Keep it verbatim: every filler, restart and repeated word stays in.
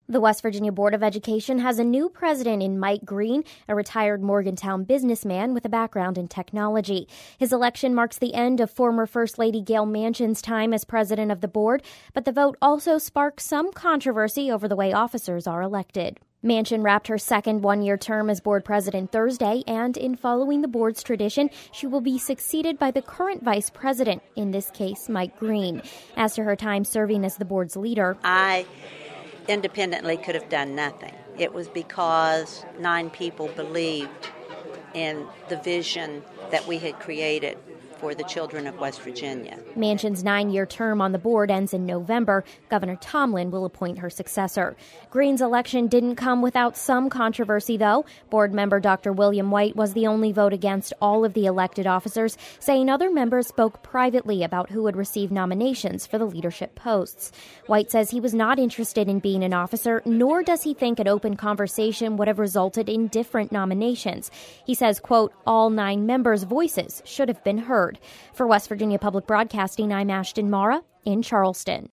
The West Virginia Board of Education has a new president in Mike Green, a retired Morgantown businessman with a background in technology. His election marks the end of former First Lady Gayle Manchin's time as president of the board, but the vote also sparked some controversy over the way officers are elected. Manchin wrapped her second one-year term as board president Thursday, and in following the board's tradition, she will be succeeded by the current vice president, in this case, Mike Green. As to her time serving as the board's leader, I independently could have done nothing. It was because nine people believed in the vision that we had created for the children of West Virginia. Manchin's nine-year term on the board ends in November. Governor Tomlin will appoint her successor. Green's election didn't come without some controversy, though. Board member Doctor William White was the only vote against all of the elected officers, saying other members spoke privately about who would receive nominations for the leadership posts. White says he was not interested in being an officer, nor does he think an open conversation would have resulted in different nominations. He says, quote, all nine members' voices should have been heard. For West Virginia Public Broadcasting, I'm Ashton Mara in Charleston.